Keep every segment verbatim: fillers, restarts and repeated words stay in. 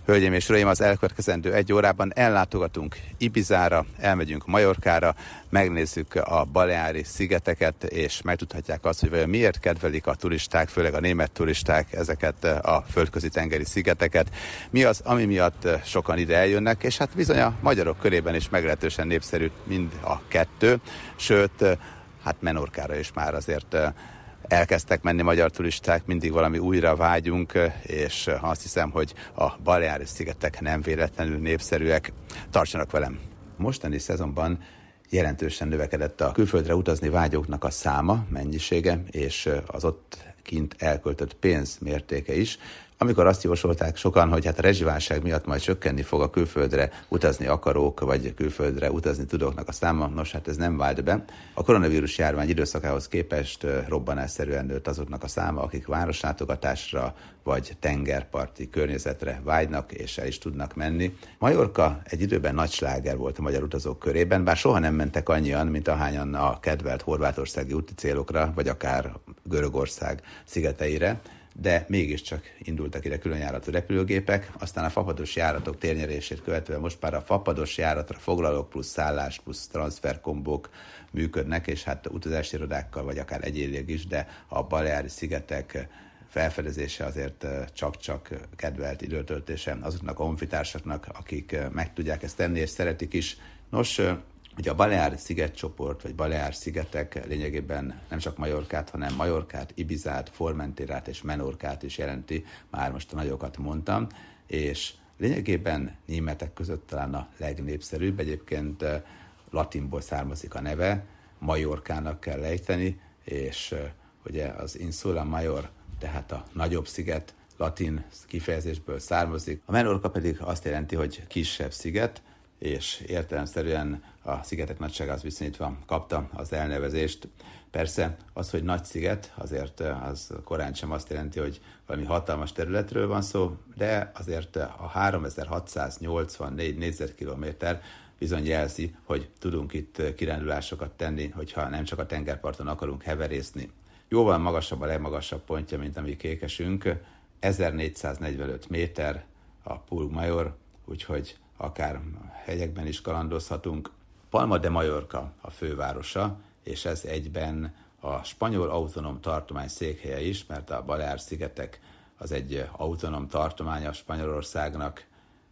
Hölgyeim és uraim, az elkövetkezendő egy órában ellátogatunk Ibizára, elmegyünk Majorkára, megnézzük a Baleári szigeteket, és megtudhatják azt, hogy vajon miért kedvelik a turisták, főleg a német turisták ezeket a földközi tengeri szigeteket. Mi az, ami miatt sokan ide eljönnek, és hát bizony a magyarok körében is meglehetősen népszerű mind a kettő, sőt, hát Menorkára is már azért elkezdtek menni magyar turisták, mindig valami újra vágyunk, és azt hiszem, hogy a Baleári szigetek nem véletlenül népszerűek. Tartsanak velem! Mostani szezonban jelentősen növekedett a külföldre utazni vágyóknak a száma, mennyisége, és az ott kint elköltött pénz mértéke is. Amikor azt jósolták sokan, hogy hát a rezsiválság miatt majd csökkenni fog a külföldre utazni akarók, vagy külföldre utazni tudóknak a száma, nos hát ez nem vált be. A koronavírus járvány időszakához képest robbanásszerűen nőtt azoknak a száma, akik városlátogatásra vagy tengerparti környezetre vágynak és el is tudnak menni. Majorka egy időben nagy sláger volt a magyar utazók körében, bár soha nem mentek annyian, mint ahányan a kedvelt horvátországi úti célokra, vagy akár Görögország szigeteire, de mégiscsak indultak ide különjáratú repülőgépek, aztán a fapados járatok térnyerését követően most már a fapados járatra foglalók plusz szállás plusz transferkombók működnek, és hát utazási irodákkal vagy akár egyénileg is, de a Baleári szigetek felfedezése azért csak-csak kedvelt időtöltése azoknak a honfitársaknak, akik meg tudják ezt tenni és szeretik is. Nos, ugye a Baleári szigetcsoport, vagy Baleár szigetek lényegében nem csak Majorkát, hanem Majorkát, Ibizát, Formenterát és Menorkát is jelenti, már most a nagyokat mondtam, és lényegében németek között talán a legnépszerűbb, egyébként latinból származik a neve, Majorkának kell ejteni, és ugye az Insula Major, tehát a nagyobb sziget, latin kifejezésből származik. A Menorka pedig azt jelenti, hogy kisebb sziget, és értelemszerűen a szigetek nagyságához viszonyítva kapta az elnevezést. Persze az, hogy nagy sziget, azért az korán sem azt jelenti, hogy valami hatalmas területről van szó, de azért a háromezer-hatszáznyolcvannégy négyzetkilométer bizony jelzi, hogy tudunk itt kirándulásokat tenni, hogyha nem csak a tengerparton akarunk heverészni. Jóval magasabb a legmagasabb pontja, mint a mi kékesünk, ezernégyszáznegyvenöt méter a Pulg Major, úgyhogy akár hegyekben is kalandozhatunk. Palma de Mallorca a fővárosa, és ez egyben a spanyol autonóm tartomány székhelye is, mert a Baleár-szigetek az egy autonóm tartománya Spanyolországnak,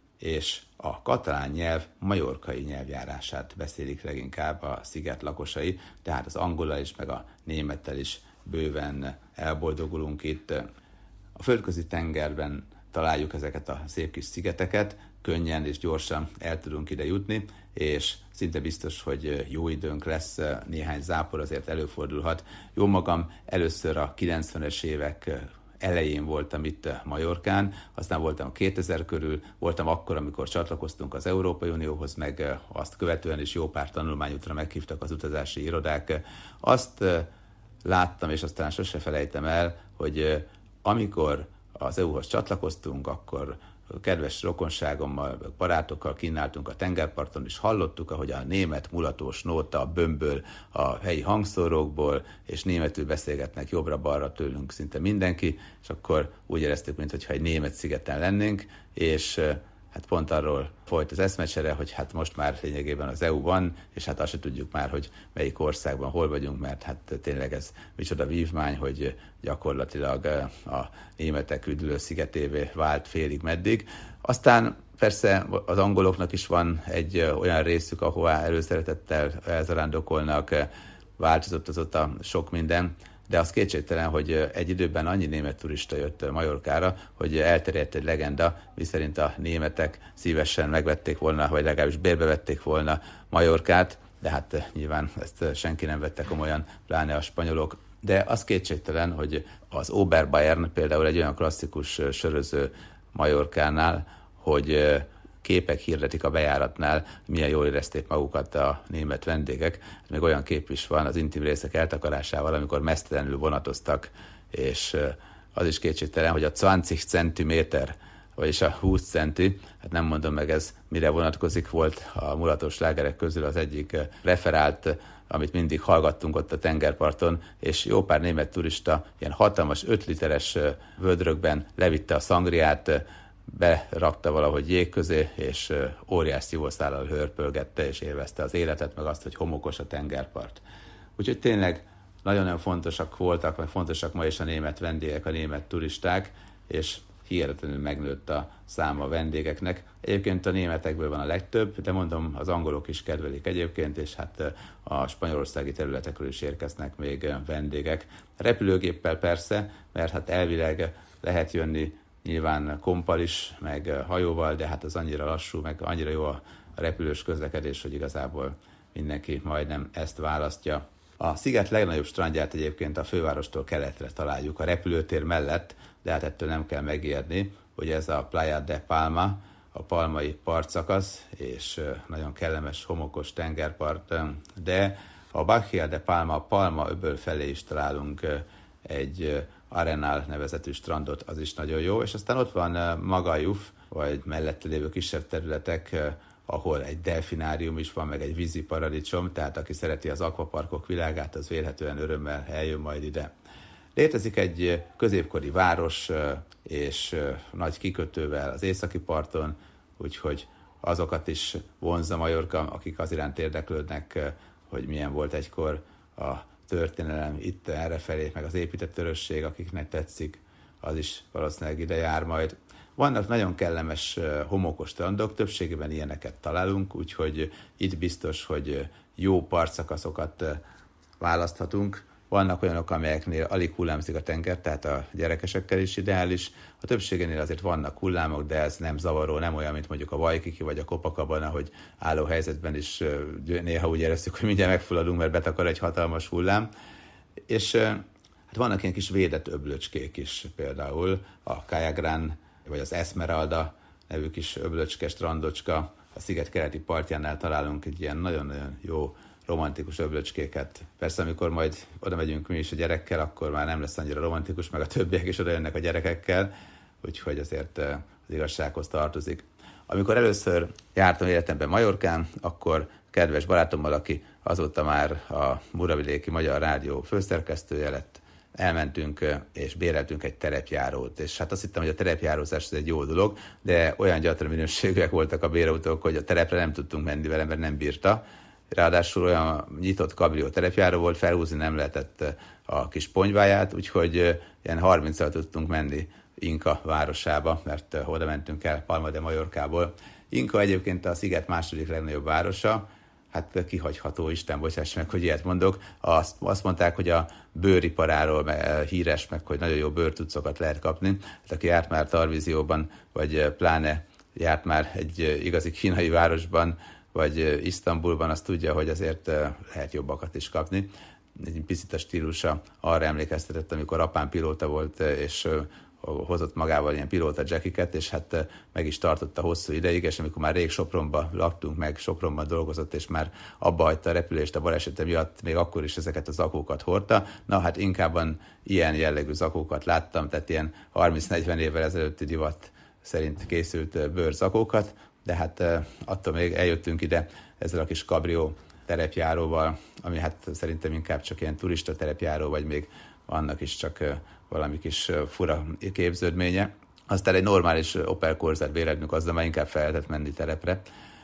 és a katalán nyelv majorkai nyelvjárását beszélik leginkább a sziget lakosai, tehát az angollal is, meg a némettel is bőven elboldogulunk itt. A földközi tengerben találjuk ezeket a szép kis szigeteket, könnyen és gyorsan el tudunk ide jutni, és szinte biztos, hogy jó időnk lesz, néhány zápor azért előfordulhat. Jó magam, először a kilencvenes évek elején voltam itt Majorkán, aztán voltam kétezer körül, voltam akkor, amikor csatlakoztunk az Európai Unióhoz, meg azt követően is jó pár tanulmányútra meghívtak az utazási irodák. Azt láttam, és aztán sose felejtem el, hogy amikor az é u-hoz csatlakoztunk, akkor kedves rokonságommal, barátokkal kínáltunk a tengerparton, és hallottuk, ahogy a német mulatós nóta bömböl a helyi hangszórókból, és németül beszélgetnek jobbra-balra tőlünk szinte mindenki, és akkor úgy éreztük, mintha egy német szigeten lennénk, és hát pont arról folyt az eszmecsere, hogy hát most már lényegében az é u van, és hát azt se tudjuk már, hogy melyik országban hol vagyunk, mert hát tényleg ez micsoda vívmány, hogy gyakorlatilag a németek üdülő szigetévé vált félig meddig. Aztán persze az angoloknak is van egy olyan részük, ahová előszeretettel elzarándokolnak, változott azóta sok minden, de az kétségtelen, hogy egy időben annyi német turista jött Majorkára, hogy elterjedt egy legenda, miszerint a németek szívesen megvették volna, vagy legalábbis bérbe vették volna Majorkát, de hát nyilván ezt senki nem vette komolyan, pláne a spanyolok. De az kétségtelen, hogy az Oberbayern például egy olyan klasszikus söröző Majorkánál, hogy képek hirdetik a bejáratnál, milyen jól érezték magukat a német vendégek. Még olyan kép is van az intim részek eltakarásával, amikor mesztelenül vonatoztak, és az is kétségtelen, hogy a húsz centiméter, vagyis a húsz centi, hát nem mondom meg ez mire vonatkozik, volt a mulatos slágerek közül az egyik referált, amit mindig hallgattunk ott a tengerparton, és jó pár német turista ilyen hatalmas öt literes vödrökben levitte a szangriát, berakta valahogy jég közé, és óriás szívószállal hörpölgette, és élvezte az életet, meg azt, hogy homokos a tengerpart. Úgyhogy tényleg nagyon-nagyon fontosak voltak, meg fontosak ma is a német vendégek, a német turisták, és hihetetlenül megnőtt a száma a vendégeknek. Egyébként a németekből van a legtöbb, de mondom, az angolok is kedvelik egyébként, és hát a spanyolországi területekről is érkeznek még vendégek. Repülőgéppel persze, mert hát elvileg lehet jönni nyilván kompal is, meg hajóval, de hát az annyira lassú, meg annyira jó a repülős közlekedés, hogy igazából mindenki majdnem ezt választja. A sziget legnagyobb strandját egyébként a fővárostól keletre találjuk, a repülőtér mellett, de hát ettől nem kell megijedni, hogy ez a Playa de Palma, a palmai partszakasz, és nagyon kellemes, homokos tengerpart, de a Bahía de Palma, a Palma öböl felé is találunk egy Arenal nevezetű strandot, az is nagyon jó, és aztán ott van Magalluf, vagy mellette lévő kisebb területek, ahol egy delfinárium is van, meg egy vízi paradicsom, tehát aki szereti az akvaparkok világát, az vélhetően örömmel eljön majd ide. Létezik egy középkori város és nagy kikötővel az északi parton, úgyhogy azokat is vonzza Majorka, akik az iránt érdeklődnek, hogy milyen volt egykor a történelem itt errefelé, meg az épített örösség, akiknek tetszik, az is valószínűleg ide jár majd. Vannak nagyon kellemes homokos strandok, többségében ilyeneket találunk, úgyhogy itt biztos, hogy jó partszakaszokat választhatunk. Vannak olyanok, amelyeknél alig hullámzik a tenger, tehát a gyerekesekkel is ideális. A többségénél azért vannak hullámok, de ez nem zavaró, nem olyan, mint mondjuk a Waikiki vagy a Copacabana, hogy álló helyzetben is néha úgy érezzük, hogy mindjárt megfulladunk, mert betakar egy hatalmas hullám. És hát vannak ilyen kis védett öblöcskék is, például a Caia Grande vagy az Esmeralda nevű kis öblöcske, strandocska. A sziget keleti partjánál találunk egy ilyen nagyon-nagyon jó romantikus öblöcskéket. Persze, amikor majd oda megyünk mi is a gyerekkel, akkor már nem lesz annyira romantikus, meg a többiek is oda jönnek a gyerekekkel, úgyhogy azért az igazsághoz tartozik. Amikor először jártam életemben Majorkán, akkor kedves barátommal, aki azóta már a Muravidéki Magyar Rádió főszerkesztője lett, elmentünk és béreltünk egy terepjárót, és hát azt hittem, hogy a terepjárózás ez egy jó dolog, de olyan gyatra minőségűek voltak a bérautók, hogy a terepre nem tudtunk menni vele, mert nem bírta. Ráadásul olyan nyitott kabrió terepjáró volt, felhúzni nem lehetett a kis ponyváját, úgyhogy ilyen harminccal tudtunk menni Inka városába, mert oda mentünk el Palma de Mallorcából. Inka egyébként a sziget második legnagyobb városa, hát kihagyható, Isten bocsáss meg, hogy ilyet mondok. Azt, azt mondták, hogy a bőriparáról híres, meg hogy nagyon jó bőrtucokat lehet kapni. Hát aki járt már Tarvízióban, vagy pláne járt már egy igazi kínai városban, vagy Isztambulban, azt tudja, hogy azért lehet jobbakat is kapni. Egy picit a stílusa arra emlékeztetett, amikor apám pilóta volt, és hozott magával ilyen pilóta jackiket, és hát meg is tartotta hosszú ideig, és amikor már rég Sopronba laktunk, meg Sopronban dolgozott, és már abba hagyta a repülést a balesete miatt, még akkor is ezeket a zakókat hordta. Na hát inkább ilyen jellegű zakókat láttam, tehát ilyen harminc-negyven évvel ezelőtti divat szerint készült bőrzakókat, de hát attól még eljöttünk ide ezzel a kis kabrió terepjáróval, ami hát szerintem inkább csak ilyen turista terepjáró, vagy még annak is csak valami kis fura képződménye. Aztán egy normális Opel Corzát béreltünk, azzal már inkább fel lehetett menni terepre,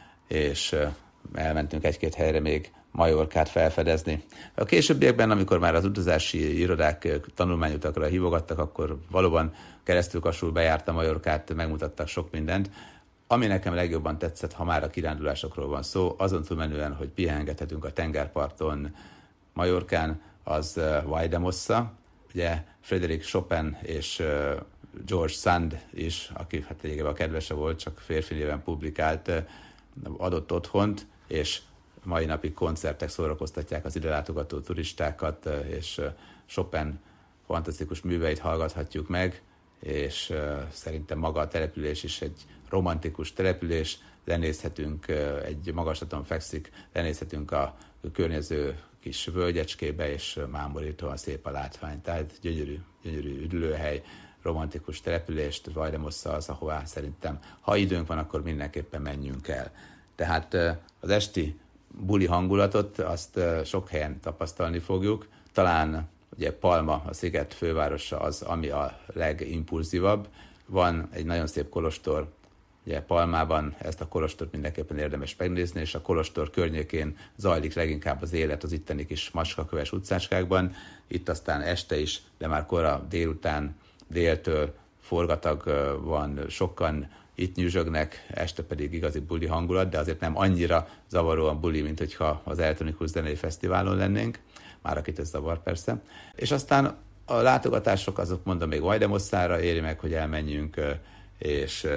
és elmentünk egy-két helyre még Majorkát felfedezni. A későbbiekben, amikor már az utazási irodák tanulmányutakra hívogattak, akkor valóban keresztülkassul bejárta Majorkát, megmutattak sok mindent. Ami nekem legjobban tetszett, ha már a kirándulásokról van szó, azon túlmenően, hogy pihengethetünk a tengerparton Majorkán, az Valldemossa. Ugye Frédéric Chopin és George Sand is, aki hát egyébként a kedvese volt, csak férfi néven publikált, adott otthont, és mai napig koncertek szórakoztatják az ide látogató turistákat, és Chopin fantasztikus műveit hallgathatjuk meg, és szerintem maga a település is egy romantikus település, lenézhetünk, egy magaslaton fekszik, lenézhetünk a környező kis völgyecskébe, és mámorítóan szép a látvány. Tehát gyönyörű, gyönyörű üdülőhely, romantikus települést, Valldemossa az, ahová szerintem, ha időnk van, akkor mindenképpen menjünk el. Tehát az esti buli hangulatot, azt sok helyen tapasztalni fogjuk. Talán ugye Palma, a sziget fővárosa az, ami a legimpulzívabb. van egy nagyon szép kolostor, ugye Palmában, ezt a kolostort mindenképpen érdemes megnézni, és a kolostor környékén zajlik leginkább az élet az itteni kis macskaköves utcácskákban. Itt aztán este is, de már kora délután, déltől forgatag van, sokan itt nyüzsögnek, este pedig igazi buli hangulat, de azért nem annyira zavaróan buli, mint hogyha az Elektronikus Zenei Fesztiválon lennénk, már akit ez zavar persze. És aztán a látogatások azok mondom még Vajdemosszára éri meg, hogy elmenjünk, és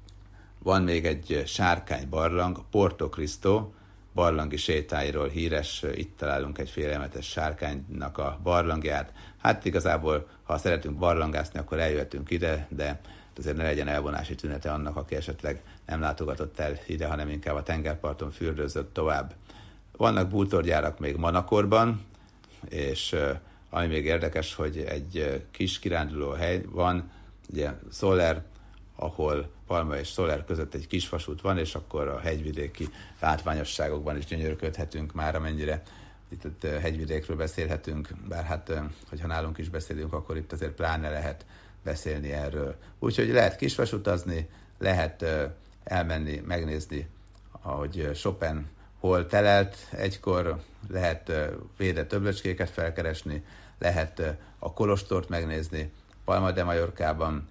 van még egy sárkány barlang, Porto Cristo barlangi sétáiról híres, itt találunk egy félelmetes sárkánynak a barlangját. Hát igazából, ha szeretünk barlangászni, akkor eljöhetünk ide, de azért ne legyen elvonási tünete annak, aki esetleg nem látogatott el ide, hanem inkább a tengerparton fürdőzött tovább. Vannak bútorgyárak még Manakorban, és ami még érdekes, hogy egy kis kiránduló hely van, ugye Soler, ahol Palma és Soler között egy kis vasút van, és akkor a hegyvidéki látványosságokban is gyönyörködhetünk már, amennyire itt, itt hegyvidékről beszélhetünk, bár hát, hogyha nálunk is beszélünk, akkor itt azért pláne lehet beszélni erről. Úgyhogy lehet kisvasutazni, lehet elmenni, megnézni, ahogy Chopin hol telelt egykor, lehet védett többlecskéket felkeresni, lehet a kolostort megnézni Palma de Mallorcában,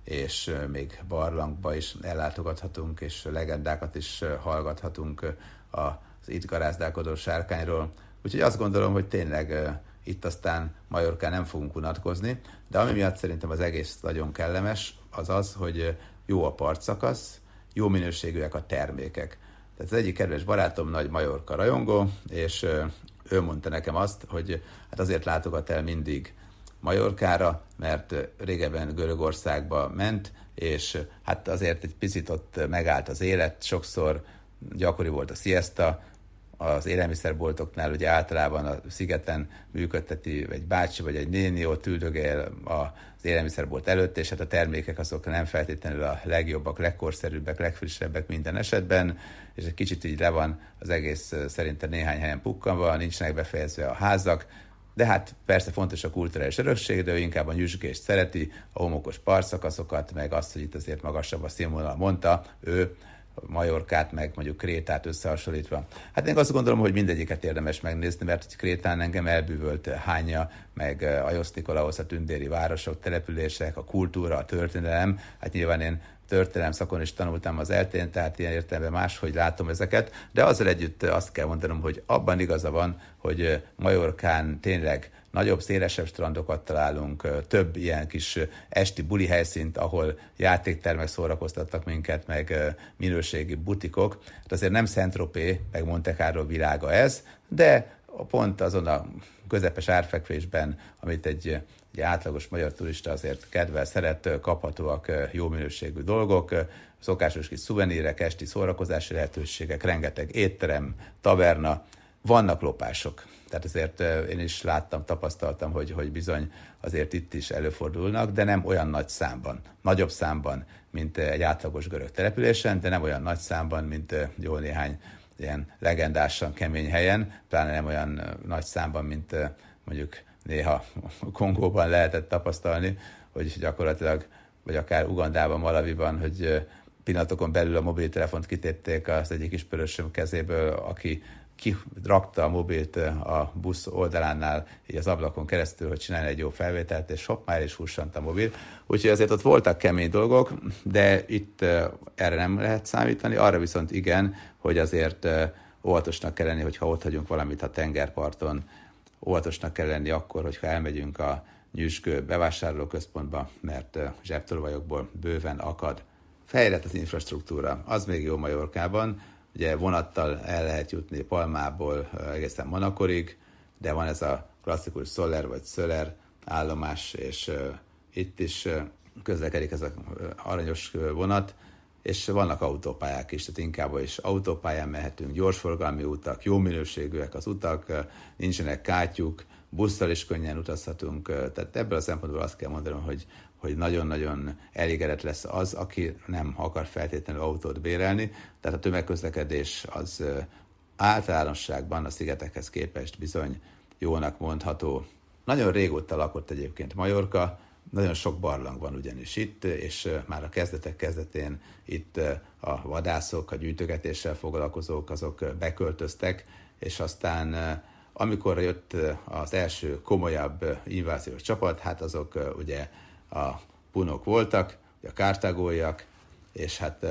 és még barlangba is ellátogathatunk, és legendákat is hallgathatunk az itt garázdálkodó sárkányról. Úgyhogy azt gondolom, hogy tényleg itt aztán Mallorcán nem fogunk unatkozni, de ami miatt szerintem az egész nagyon kellemes, az az, hogy jó a partszakasz, jó minőségűek a termékek. Tehát az egyik kedves barátom nagy Mallorca rajongó, és ő mondta nekem azt, hogy hát azért látogat el mindig Mallorcára, mert régebben Görögországba ment, és hát azért egy picit ott megállt az élet, sokszor gyakori volt a siesta, az élelmiszerboltoknál ugye általában a szigeten működteti egy bácsi vagy egy néni, ott üldögél az élelmiszerbolt előtt, és hát a termékek azok nem feltétlenül a legjobbak, legkorszerűbbek, legfrissebbek minden esetben, és egy kicsit így le van az egész szerintem néhány helyen pukkanva, nincsenek befejezve a házak, de hát persze fontos a kulturális örökség, de ő inkább a nyüzsgést szereti, a homokos partszakaszokat, meg azt, hogy itt azért magasabb a színvonal, mondta ő, Mallorcát, meg mondjuk Krétát összehasonlítva. Hát én azt gondolom, hogy mindegyiket érdemes megnézni, mert hogy Krétán engem elbűvölt Hánya, meg Aiosz Nikolaosz, a tündéri városok, települések, a kultúra, a történelem. Hát nyilván én történelem szakon is tanultam az eltén, tehát ilyen értelemben máshogy látom ezeket, de azzal együtt azt kell mondanom, hogy abban igaza van, hogy Mallorcán tényleg nagyobb, szélesebb strandokat találunk, több ilyen kis esti buli helyszínt, ahol játéktermek szórakoztattak minket, meg minőségi butikok. Hát azért nem Saint-Tropez, meg Monte Carlo világa ez, de pont azon a közepes árfekvésben, amit egy, egy átlagos magyar turista azért kedvel, szeret, kaphatóak jó minőségű dolgok, szokásos kis szuvenírek, esti szórakozási lehetőségek, rengeteg étterem, taverna, vannak lopások. Tehát azért én is láttam, tapasztaltam, hogy, hogy bizony azért itt is előfordulnak, de nem olyan nagy számban. Nagyobb számban, mint egy átlagos görög településen, de nem olyan nagy számban, mint jó néhány ilyen legendásan kemény helyen, pláne nem olyan nagy számban, mint mondjuk néha Kongóban lehetett tapasztalni, hogy gyakorlatilag, vagy akár Ugandában, Malawiban, hogy pillanatokon belül a mobiltelefont kitépték az egyik ismerősöm kezéből, aki kirakta a mobilt a busz oldalánál, így az ablakon keresztül, hogy csinálni egy jó felvételt, és hopp, már is hussant a mobil. Úgyhogy azért ott voltak kemény dolgok, de itt erre nem lehet számítani, arra viszont igen, hogy azért óvatosnak kell lenni, hogyha ott hagyunk valamit a tengerparton, óvatosnak kell lenni akkor, hogyha elmegyünk a nyüzsgő bevásárlóközpontba, mert zsebtolvajokból bőven akad. Fejlett az infrastruktúra, az még jó Mallorcában. Ugye vonattal el lehet jutni Palmából egészen Manacorig, de van ez a klasszikus Soler vagy Soler állomás, és uh, itt is uh, közlekedik ez az aranyos vonat, és vannak autópályák is, tehát inkább is autópályán mehetünk, gyorsforgalmi utak, jó minőségűek az utak, uh, nincsenek kátyuk, busszal is könnyen utazhatunk, uh, tehát ebből a szempontból azt kell mondanom, hogy hogy nagyon-nagyon elégedett lesz az, aki nem akar feltétlenül autót bérelni. Tehát a tömegközlekedés az általánosságban a szigetekhez képest bizony jónak mondható. Nagyon régóta lakott egyébként Mallorca, Nagyon sok barlang van ugyanis itt, és már a kezdetek kezdetén itt a vadászok, a gyűjtögetéssel foglalkozók, azok beköltöztek, és aztán amikor jött az első komolyabb inváziós csapat, hát azok ugye a punok voltak, a kartágóiak, és hát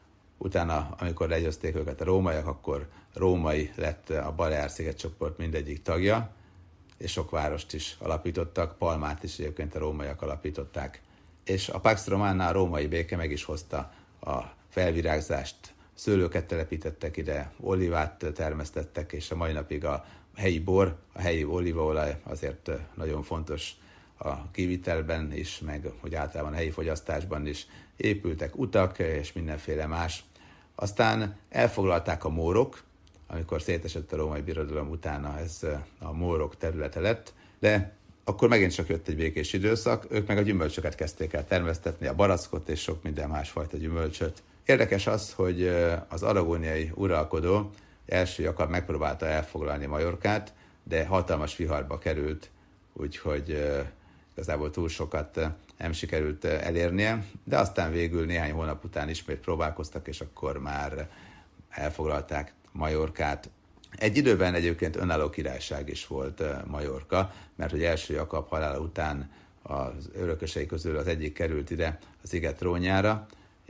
utána, amikor legyőzték őket a rómaiak, akkor római lett a Baleár-sziget csoport mindegyik tagja, és sok várost is alapítottak, Palmát is egyébként a rómaiak alapították. És a Pax Romana, a római béke meg is hozta a felvirágzást, szőlőket telepítettek ide, olivát termesztettek, és a mai napig a helyi bor, a helyi olívaolaj azért nagyon fontos a kivitelben is, meg hogy általában a helyi fogyasztásban is. Épültek utak és mindenféle más. Aztán elfoglalták a mórok, amikor szétesett a római birodalom utána, ez a mórok területe lett, de akkor megint csak jött egy békés időszak, ők meg a gyümölcsöket kezdték el termesztetni, a barackot és sok minden másfajta gyümölcsöt. Érdekes az, hogy az aragóniai uralkodó első Jakab megpróbálta elfoglalni Majorkát, de hatalmas viharba került, úgyhogy igazából túl sokat nem sikerült elérnie, de aztán végül néhány hónap után ismét próbálkoztak, és akkor már elfoglalták Majorkát. Egy időben egyébként önálló királyság is volt Majorka, mert hogy első Jakab halála után az örökösei közül az egyik került ide a sziget trónjára,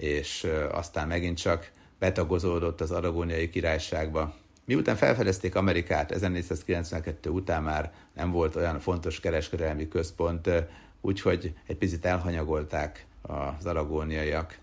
és aztán megint csak betagozódott az aragóniai királyságba. Miután felfedezték Amerikát, ezernégyszázkilencvenkettő után már nem volt olyan fontos kereskedelmi központ, úgyhogy egy picit elhanyagolták az aragóniaiak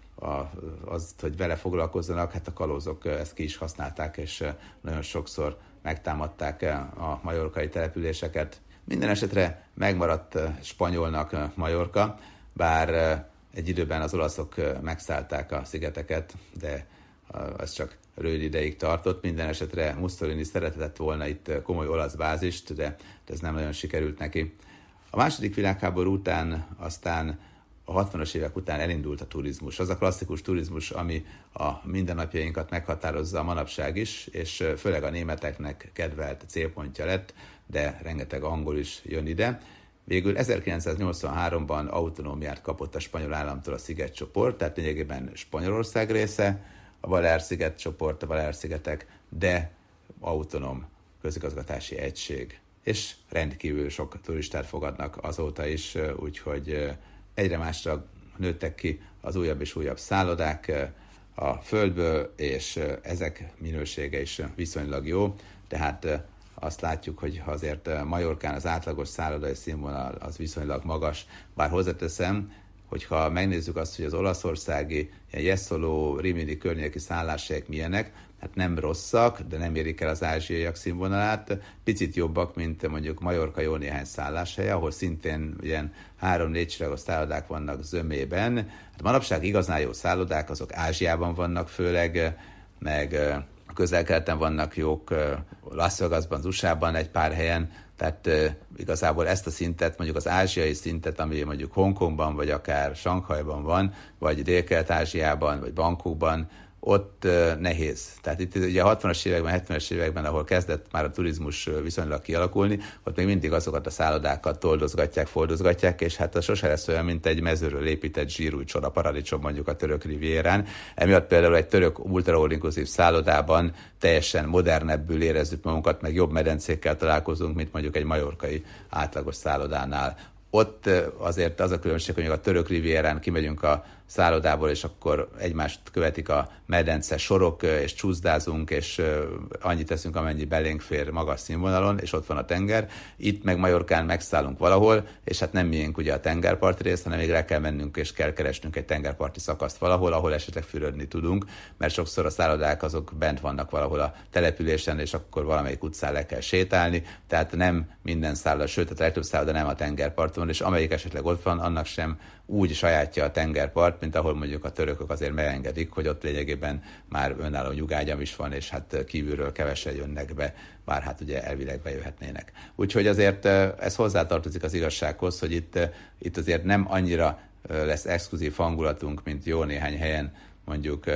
azt, hogy vele foglalkozzanak, hát a kalózok ezt ki is használták, és nagyon sokszor megtámadták a majorkai településeket. Minden esetre megmaradt spanyolnak Majorka, bár egy időben az olaszok megszállták a szigeteket, de ez csak rövid ideig tartott. Minden esetre Mussolini szeretett volna itt komoly olasz bázist, de ez nem nagyon sikerült neki. A második világháború után aztán a hatvanas évek után elindult a turizmus. Az a klasszikus turizmus, ami a mindennapjainkat meghatározza a manapság is, és főleg a németeknek kedvelt célpontja lett, de rengeteg angol is jön ide. Végül ezerkilencszáznyolcvanháromban autonómiát kapott a spanyol államtól a szigetcsoport, tehát lényegében Spanyolország része, a Baleár-sziget csoport, a Baleár-szigetek, de autonóm közigazgatási egység. És rendkívül sok turistát fogadnak azóta is, úgyhogy egyre másra nőttek ki az újabb és újabb szállodák a földből, és ezek minősége is viszonylag jó, tehát azt látjuk, hogy azért Majorkán az átlagos szállodai színvonal az viszonylag magas, bár hozzáteszem, hogyha megnézzük azt, hogy az olaszországi ilyen Jesolo, Rimini környéki szálláshelyek milyenek, hát nem rosszak, de nem érik el az ázsiaiak színvonalát, picit jobbak, mint mondjuk Majorka jó néhány szálláshelye, ahol szintén ilyen három-négy csillagos szállodák vannak zömében. Hát manapság igazán jó szállodák, azok Ázsiában vannak főleg, meg Közel-Keleten vannak jók, Las Vegasban, az u es á-ban egy pár helyen, tehát e, igazából ezt a szintet, mondjuk az ázsiai szintet, ami mondjuk Hongkongban, vagy akár Sanghajban van, vagy Dél-Kelet-Ázsiában, vagy Bangkokban, ott e, nehéz. Tehát itt ugye a hatvanas években, hetvenes években, ahol kezdett már a turizmus viszonylag kialakulni, ott még mindig azokat a szállodákat toldozgatják, fordozgatják, és hát az sose lesz olyan, mint egy mezőről épített zsírúj csoda paradicsom mondjuk a török rivierán. Emiatt például egy török ultra-all-inclusive szállodában teljesen modernebbül érezzük magunkat, meg jobb medencékkel találkozunk, mint mondjuk egy majorkai átlagos szállodánál. Ott azért az a különbség, hogy a török rivierán kimegyünk a szállodából, és akkor egymást követik a medence sorok, és csúszdázunk, és annyit teszünk, amennyi belénk fér magas színvonalon, és ott van a tenger. Itt meg Majorkán megszállunk valahol, és hát nem miénk ugye a tengerparti rész, hanem még le kell mennünk, és kell keresnünk egy tengerparti szakaszt valahol, ahol esetleg fürödni tudunk, mert sokszor a szállodák azok bent vannak valahol a településen, és akkor valamelyik utcán le kell sétálni, tehát nem minden szálloda, sőt a legtöbb szálloda nem a tengerparton, és amelyik esetleg ott van, annak sem úgy sajátja a tengerpart, mint ahol mondjuk a törökök azért megengedik, hogy ott lényegében már önálló nyugágyam is van, és hát kívülről kevesen jönnek be, bár hát ugye elvileg bejöhetnének. Úgyhogy azért ez hozzátartozik az igazsághoz, hogy itt, itt azért nem annyira lesz exkluzív hangulatunk, mint jó néhány helyen mondjuk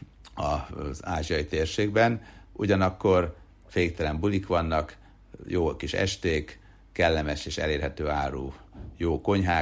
az ázsiai térségben, ugyanakkor féktelen bulik vannak, jó kis esték, kellemes és elérhető áru, jó konyhák,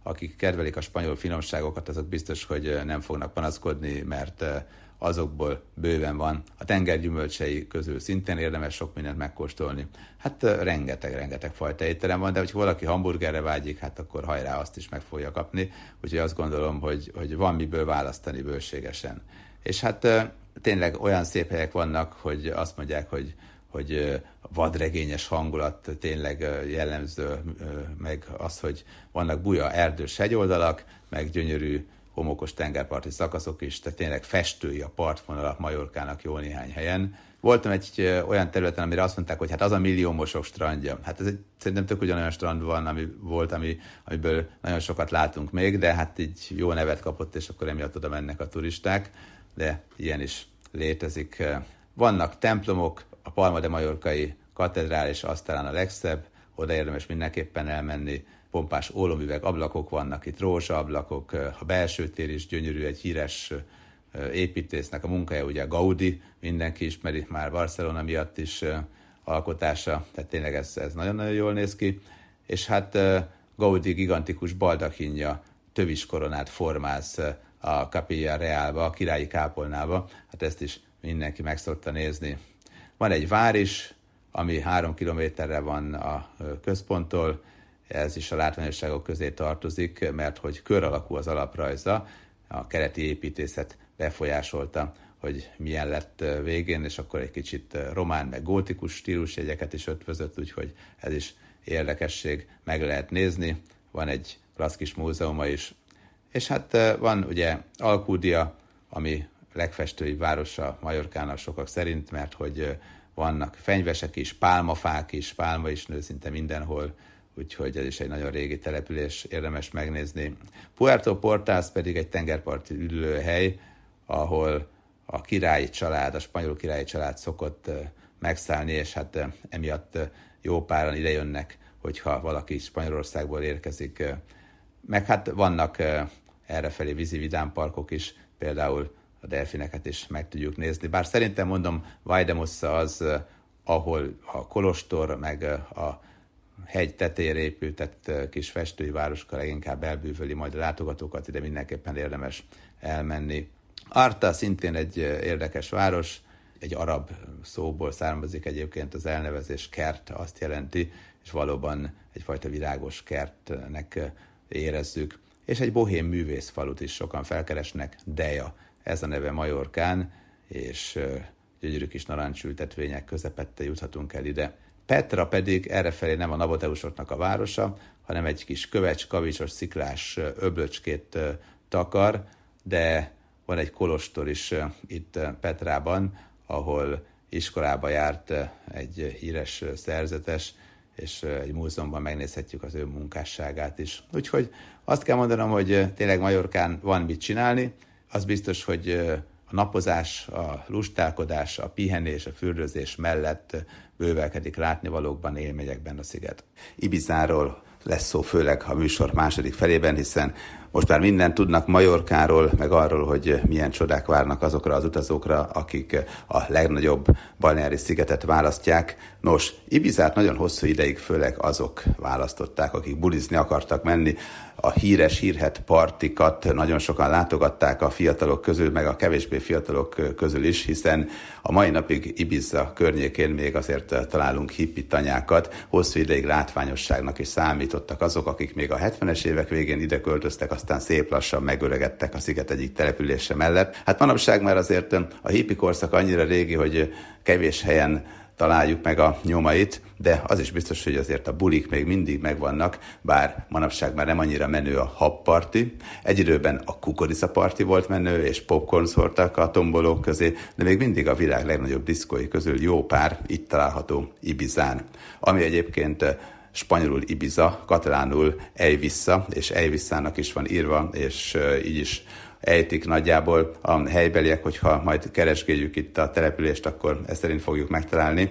akik kedvelik a spanyol finomságokat, azok biztos, hogy nem fognak panaszkodni, mert azokból bőven van. A tenger gyümölcsei közül szintén érdemes sok mindent megkóstolni. Hát rengeteg-rengeteg fajta étterem van, de hogyha valaki hamburgerre vágyik, hát akkor hajrá, azt is meg fogja kapni. Úgyhogy azt gondolom, hogy, hogy van miből választani bőségesen. És hát tényleg olyan szép helyek vannak, hogy azt mondják, hogy, hogy vadregényes hangulat tényleg jellemző, meg az, hogy vannak buja erdős hegyoldalak, meg gyönyörű homokos tengerparti szakaszok is, tehát tényleg festői a partvonalak Majorkának jó néhány helyen. Voltam egy olyan területen, amire azt mondták, hogy hát az a milliómosok strandja. Hát ez egy, szerintem tök ugyanolyan strand van, ami volt, ami, amiből nagyon sokat látunk még, de hát így jó nevet kapott, és akkor emiatt oda mennek a turisták, de ilyen is létezik. Vannak templomok, a Palma de Mallorcai katedrális az talán a legszebb, oda érdemes mindenképpen elmenni. Pompás ólomüveg ablakok vannak, itt rózsaablakok, a belső tér is gyönyörű, egy híres építésznek a munkája, ugye Gaudi, mindenki ismeri már Barcelona miatt is alkotása, tehát tényleg ez, ez nagyon-nagyon jól néz ki, és hát Gaudi gigantikus baldakinja tövis koronát formáz a Capilla Realba, a királyi kápolnába, hát ezt is mindenki meg szokta nézni. Van egy vár is, ami három kilométerre van a központtól, ez is a látványosságok közé tartozik, mert hogy kör alakú az alaprajza, a keleti építészet befolyásolta, hogy milyen lett végén, és akkor egy kicsit román, meg gótikus stílusjegyeket is ötvözött, úgyhogy ez is érdekesség, meg lehet nézni. Van egy klassz kis múzeuma is. És hát van ugye Alcúdia, ami legfestői városa Majorkának sokak szerint, mert hogy vannak fenyvesek is, pálmafák is, pálma is nő szinte mindenhol, úgyhogy ez is egy nagyon régi település, érdemes megnézni. Puerto Portás pedig egy tengerparti üdülőhely, ahol a királyi család, a spanyol királyi család szokott megszállni, és hát emiatt jó páran idejönnek, hogyha valaki Spanyolországból érkezik. Meg hát vannak errefelé vízi vidámparkok is, például a delfineket is meg tudjuk nézni. Bár szerintem mondom, Valldemossa az, ahol a kolostor, meg a hegy tetejére épültett kis festői városka leginkább elbűvöli majd a látogatókat, ide mindenképpen érdemes elmenni. Arta szintén egy érdekes város, egy arab szóból származik egyébként az elnevezés, kert azt jelenti, és valóban egyfajta virágos kertnek érezzük. És egy bohém művészfalut is sokan felkeresnek, Deja, ez a neve Majorkán, és gyönyörű kis narancsültetvények közepette juthatunk el ide. Petra pedig errefelé nem a nabateusoknak a városa, hanem egy kis kövecs, kavicsos, sziklás öblöcskét takar, de van egy kolostor is itt Petrában, ahol iskolába járt egy híres szerzetes, és egy múzeumban megnézhetjük az ő munkásságát is. Úgyhogy azt kell mondanom, hogy tényleg Majorkán van mit csinálni. Az biztos, hogy a napozás, a lustálkodás, a pihenés, a fürdőzés mellett bővelkedik látnivalókban, élményekben a sziget. Ibizáról lesz szó főleg a műsor második felében, hiszen most már mindent tudnak Majorkáról, meg arról, hogy milyen csodák várnak azokra az utazókra, akik a legnagyobb balneári szigetet választják. Nos, Ibizát nagyon hosszú ideig főleg azok választották, akik bulizni akartak menni. A híres, hírhedt partikat nagyon sokan látogatták a fiatalok közül, meg a kevésbé fiatalok közül is, hiszen a mai napig Ibiza környékén még azért találunk hippi tanyákat. Hosszú ideig látványosságnak is számítottak azok, akik még a hetvenes évek végén ide költöztek, aztán szép lassan megöregedtek a sziget egyik települése mellett. Hát manapság már azért a hippi korszak annyira régi, hogy kevés helyen találjuk meg a nyomait, de az is biztos, hogy azért a bulik még mindig megvannak, bár manapság már nem annyira menő a habparti. Egy időben a kukoricaparti volt menő, és popcorn szórtak a tombolók közé, de még mindig a világ legnagyobb diszkói közül jó pár itt található Ibizán. Ami egyébként spanyolul Ibiza, katalánul Eivissa, és Eivissának is van írva, és így is ejtik nagyjából a helybeliek, hogyha majd keresgéljük itt a települést, akkor ezt szerint fogjuk megtalálni.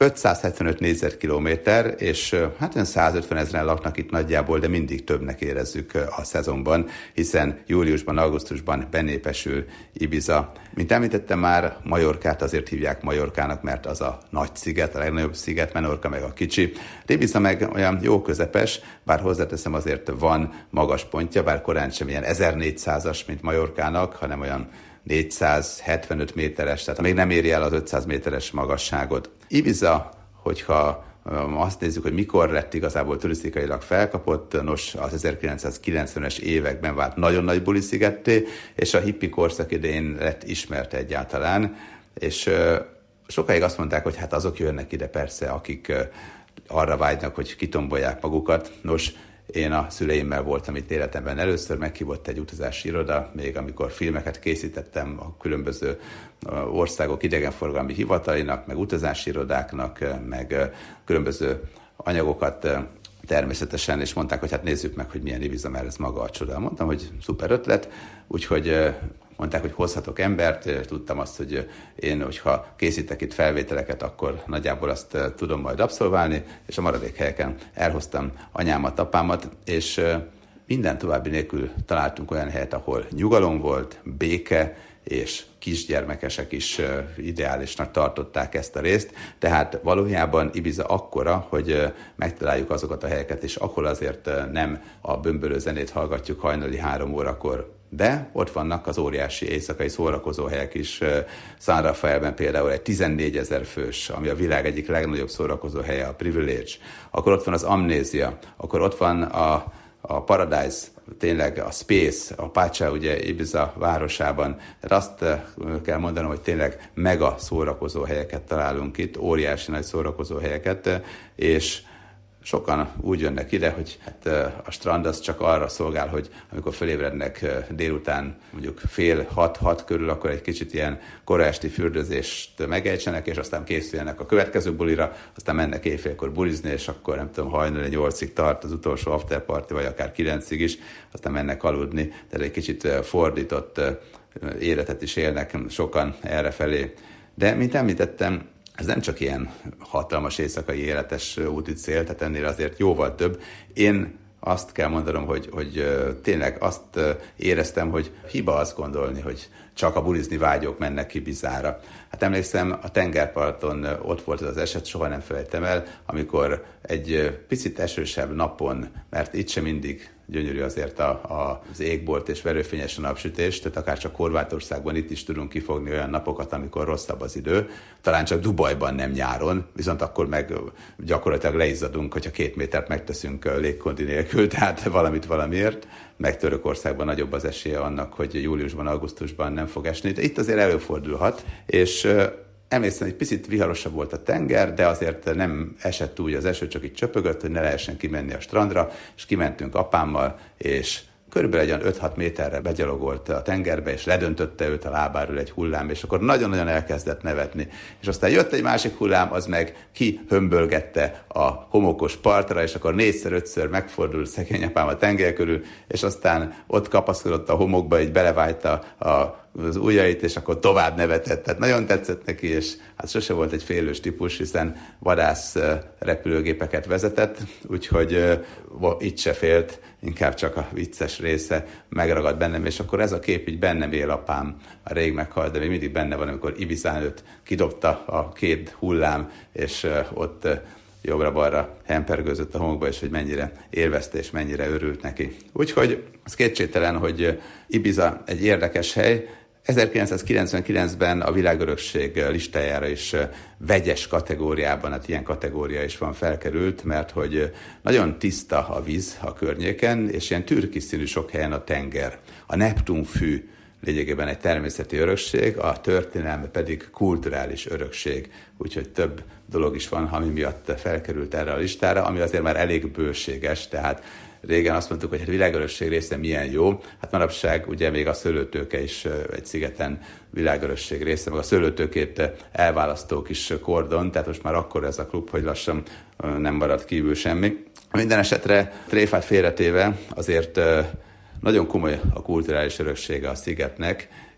ötszázhetvenöt négyzetkilométer, és hát olyan százötven ezeren laknak itt nagyjából, de mindig többnek érezzük a szezonban, hiszen júliusban, augusztusban benépesül Ibiza. Mint említettem már, Majorkát azért hívják Majorkának, mert az a nagy sziget, a legnagyobb sziget, Menorca meg a kicsi. Ibiza meg olyan jó közepes, bár hozzáteszem azért van magas pontja, bár korán sem ilyen ezernégyszázas, mint Majorkának, hanem olyan négyszázhetvenöt méteres, tehát még nem éri el az ötszáz méteres magasságot. Ibiza, hogyha azt nézzük, hogy mikor lett igazából turisztikailag felkapott, nos, az ezerkilencszázkilencvenes években vált nagyon nagy buliszigetté, és a hippi korszak idején lett ismert egyáltalán, és sokáig azt mondták, hogy hát azok jönnek ide persze, akik arra vágynak, hogy kitombolják magukat. Nos, én a szüleimmel voltam itt életemben először, meghívott egy utazási iroda, még amikor filmeket készítettem a különböző országok idegenforgalmi hivatalinak, meg utazási irodáknak, meg különböző anyagokat természetesen, és mondták, hogy hát nézzük meg, hogy milyen Ibiza, mert ez maga a csoda. Mondtam, hogy szuper ötlet, úgyhogy mondták, hogy hozhatok embert, tudtam azt, hogy én, hogyha készítek itt felvételeket, akkor nagyjából azt tudom majd abszolválni, és a maradék helyeken elhoztam anyámat, apámat, és minden további nélkül találtunk olyan helyet, ahol nyugalom volt, béke, és kisgyermekesek is ideálisnak tartották ezt a részt, tehát valójában Ibiza akkora, hogy megtaláljuk azokat a helyeket, és ahol azért nem a bömbölő zenét hallgatjuk hajnali három órakor, de ott vannak az óriási éjszakai szórakozóhelyek is. San Rafaelben például egy tizennégyezer fős, ami a világ egyik legnagyobb szórakozóhelye, a Privilege. Akkor ott van az Amnézia, akkor ott van a, a Paradise, tényleg a Space, a Pacha, ugye Ibiza városában. Tehát azt kell mondanom, hogy tényleg mega szórakozóhelyeket találunk itt, óriási nagy szórakozóhelyeket, és sokan úgy jönnek ide, hogy hát a strand az csak arra szolgál, hogy amikor fölébrednek délután mondjuk fél hat-hat körül, akkor egy kicsit ilyen kora esti fürdőzést megejtsenek, és aztán készüljenek a következő bulira, aztán mennek éjfélkor bulizni, és akkor nem tudom, hajnali nyolcig tart az utolsó afterparty, vagy akár kilencig is, aztán mennek aludni, tehát egy kicsit fordított életet is élnek sokan errefelé. De, mint említettem, ez nem csak ilyen hatalmas éjszakai életes úti cél, tehát ennél azért jóval több. Én azt kell mondanom, hogy, hogy tényleg azt éreztem, hogy hiba azt gondolni, hogy csak a bulizni vágyók mennek ki Ibizára. Hát emlékszem, a tengerparton ott volt ez az eset, soha nem felejtem el, amikor egy picit esősebb napon, mert itt sem mindig gyönyörű azért a, a, az égbolt és verőfényes a napsütés, tehát akár csak Horvátországban itt is tudunk kifogni olyan napokat, amikor rosszabb az idő. Talán csak Dubajban nem nyáron, viszont akkor meg gyakorlatilag leizzadunk, hogyha két métert megteszünk légkondi nélkül, tehát valamit valamiért. Meg Törökországban nagyobb az esélye annak, hogy júliusban, augusztusban nem fog esni. De itt azért előfordulhat, és emlékszem, egy picit viharosabb volt a tenger, de azért nem esett úgy az eső, csak itt csöpögött, hogy ne lehessen kimenni a strandra, és kimentünk apámmal, és körülbelül egy olyan öt-hat méterre begyalogolt a tengerbe, és ledöntötte őt a lábáról egy hullám, és akkor nagyon-nagyon elkezdett nevetni. És aztán jött egy másik hullám, az meg kihömbölgette a homokos partra, és akkor négyszer-ötször megfordult szegény apám a tenger körül, és aztán ott kapaszkodott a homokba, így belevájta a az ujjait, és akkor tovább nevetett. Tehát nagyon tetszett neki, és hát sose volt egy félős típus, hiszen vadász repülőgépeket vezetett, úgyhogy itt se félt, inkább csak a vicces része megragad bennem, és akkor ez a kép így bennem él, apám a rég meghalt, de még mindig benne van, amikor Ibizán őt kidobta a két hullám, és ott jobbra-balra hempergőzött a homokba, és hogy mennyire élvezte, és mennyire örült neki. Úgyhogy az kétségtelen, hogy Ibiza egy érdekes hely. ezerkilencszázkilencvenkilencben a világörökség listájára is vegyes kategóriában, hát ilyen kategória is van felkerült, mert hogy nagyon tiszta a víz a környéken, és ilyen türkis színű sok helyen a tenger. A Neptun fű lényegében egy természeti örökség, a történelme pedig kulturális örökség, úgyhogy több dolog is van, ami miatt felkerült erre a listára, ami azért már elég bőséges, tehát régen azt mondtuk, hogy hát világörökség része milyen jó, hát manapság ugye még a szőlőtőke is egy szigeten világörökség része, meg a szőlőtőkét elválasztó kis kordon, tehát most már akkor ez a klub, hogy lassan nem marad kívül semmi. Minden esetre tréfát félretéve azért nagyon komoly a kulturális öröksége a szigetnek,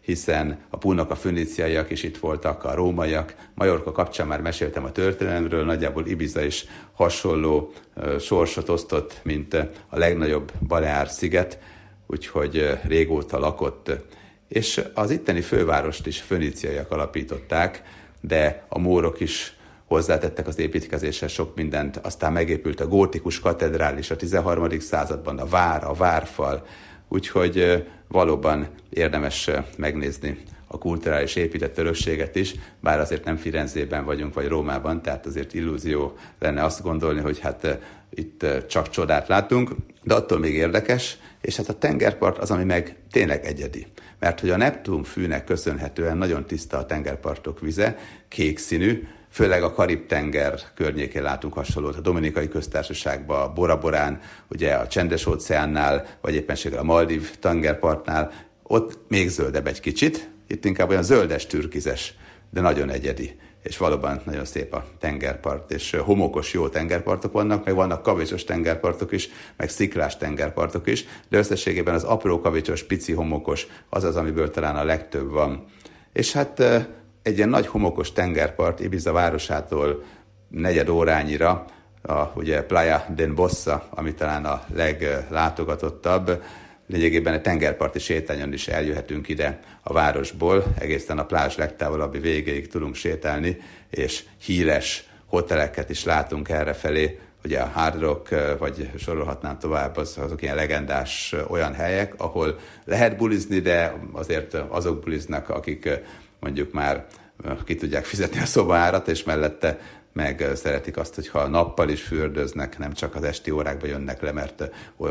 hiszen a punok, a föníciaiak is itt voltak, a rómaiak. Majorka kapcsán már meséltem a történelemről, nagyjából Ibiza is hasonló sorsot osztott, mint a legnagyobb Baleár-sziget, úgyhogy régóta lakott. És az itteni fővárost is föníciaiak alapították, de a mórok is hozzátettek az építkezéshez sok mindent, aztán megépült a gótikus katedrális a tizenharmadik században, a vár, a várfal, úgyhogy valóban érdemes megnézni a kulturális épített örökséget is, bár azért nem Firenzében vagyunk, vagy Rómában, tehát azért illúzió lenne azt gondolni, hogy hát itt csak csodát látunk, de attól még érdekes, és hát a tengerpart az, ami meg tényleg egyedi. Mert hogy a Neptun fűnek köszönhetően nagyon tiszta a tengerpartok vize, kék színű, főleg a Karib-tenger környékén látunk hasonlót, a Dominikai Köztársaságban, a Bora-Borán, ugye a Csendes-óceánnál, vagy éppenséggel a Maldív tengerpartnál, ott még zöldebb egy kicsit, itt inkább olyan zöldes, türkizes, de nagyon egyedi. És valóban nagyon szép a tengerpart, és homokos, jó tengerpartok vannak, meg vannak kavicsos tengerpartok is, meg sziklás tengerpartok is, de összességében az apró kavicsos, pici homokos, az az, amiből talán a legtöbb van. És hát egy ilyen nagy homokos tengerpart Ibiza városától negyed órányira, a, ugye Playa del Bossa, ami talán a leglátogatottabb, lényegében egy tengerparti sétányon is eljöhetünk ide a városból, egészen a plázs legtávolabbi végéig tudunk sétálni, és híres hoteleket is látunk errefelé, ugye a Hard Rock, vagy sorolhatnám tovább, az, azok ilyen legendás olyan helyek, ahol lehet bulizni, de azért azok buliznak, akik mondjuk már ki tudják fizetni a szobaárat, és mellette meg szeretik azt, hogyha nappal is fürdőznek, nem csak az esti órákba jönnek le, mert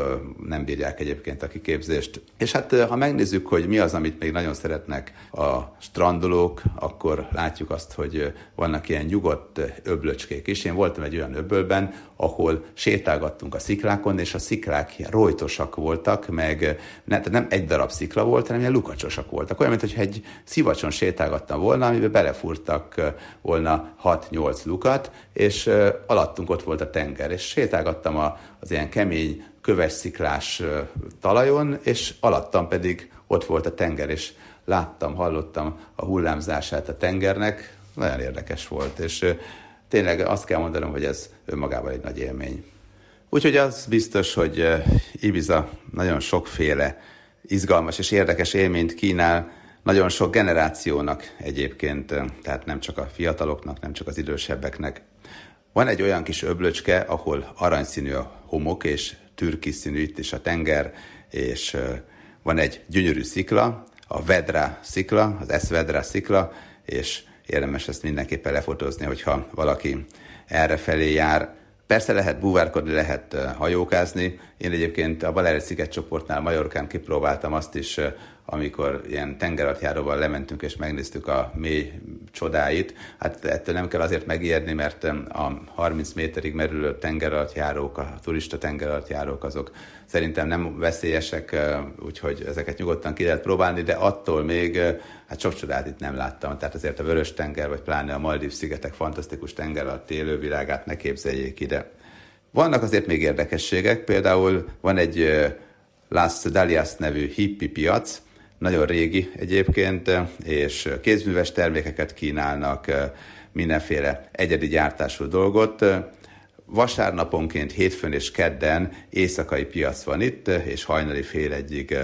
nem bírják egyébként a kiképzést. És hát ha megnézzük, hogy mi az, amit még nagyon szeretnek a strandolók, akkor látjuk azt, hogy vannak ilyen nyugodt öblöcskék is. Én voltam egy olyan öbölben, ahol sétálgattunk a sziklákon, és a sziklák ilyen rojtosak voltak, meg ne, nem egy darab szikla volt, hanem ilyen lukacsosak voltak. Olyan, mintha egy szivacson sétálgattam volna, amiben belefúrtak volna hat-nyolc lukat, és alattunk ott volt a tenger, és sétálgattam az ilyen kemény, köves sziklás talajon, és alattam pedig ott volt a tenger, és láttam, hallottam a hullámzását a tengernek, nagyon érdekes volt, és tényleg azt kell mondanom, hogy ez önmagában egy nagy élmény. Úgyhogy az biztos, hogy Ibiza nagyon sokféle izgalmas és érdekes élményt kínál, nagyon sok generációnak egyébként, tehát nem csak a fiataloknak, nem csak az idősebbeknek. Van egy olyan kis öblöcske, ahol aranyszínű a homok, és türkisz színű itt is a tenger, és van egy gyönyörű szikla, a Vedra szikla, az Esvedra szikla, és érdemes ezt mindenképpen lefotózni, hogyha valaki errefelé jár. Persze lehet búvárkodni, lehet hajókázni. Én egyébként a Baleári-sziget csoportnál Majorkán kipróbáltam azt is, amikor ilyen tengeralattjáróval lementünk és megnéztük a mély csodáit. Hát ettől nem kell azért megijedni, mert a harminc méterig merülő tengeralattjárók, a turista tengeralattjárók, azok szerintem nem veszélyesek, úgyhogy ezeket nyugodtan ki lehet próbálni, de attól még hát sok csodát itt nem láttam. Tehát azért a Vörös-tenger, vagy pláne a Maldív-szigetek fantasztikus tenger alatti élővilágát ne képzeljék ide. Vannak azért még érdekességek, például van egy Las Dalias nevű hippi piac, nagyon régi egyébként, és kézműves termékeket kínálnak, mindenféle egyedi gyártású dolgot. Vasárnaponként, hétfőn és kedden éjszakai piac van itt, és hajnali fél egyig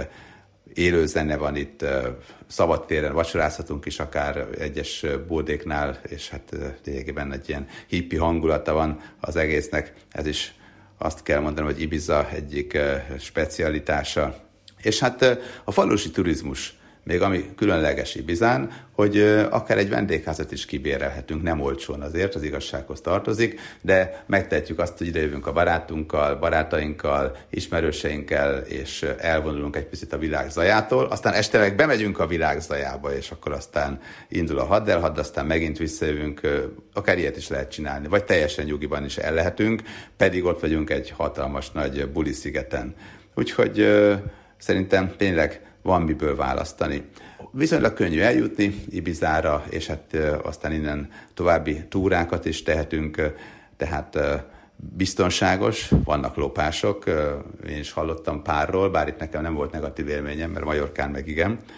élő zene van itt, szabadtéren vacsorázhatunk is akár egyes bódéknál, és hát lényegében egy ilyen hippi hangulata van az egésznek. Ez is azt kell mondanom, hogy Ibiza egyik specialitása. És hát a falusi turizmus, még ami különleges Ibizán, hogy akár egy vendégházat is kibérelhetünk, nem olcsón azért, az igazsághoz tartozik, de megtehetjük azt, hogy idejövünk a barátunkkal, barátainkkal, ismerőseinkkel, és elvonulunk egy picit a világ zajától, aztán este meg bemegyünk a világ zajába, és akkor aztán indul a haddelhadd, aztán megint visszajövünk, akár ilyet is lehet csinálni, vagy teljesen nyugiban is el lehetünk, pedig ott vagyunk egy hatalmas nagy buli-szigeten. Úgyhogy szerintem tényleg van miből választani. Viszonylag könnyű eljutni Ibizára, és hát aztán innen további túrákat is tehetünk, tehát biztonságos, vannak lopások, én is hallottam párról, bár itt nekem nem volt negatív élményem, mert Majorkán meg igen,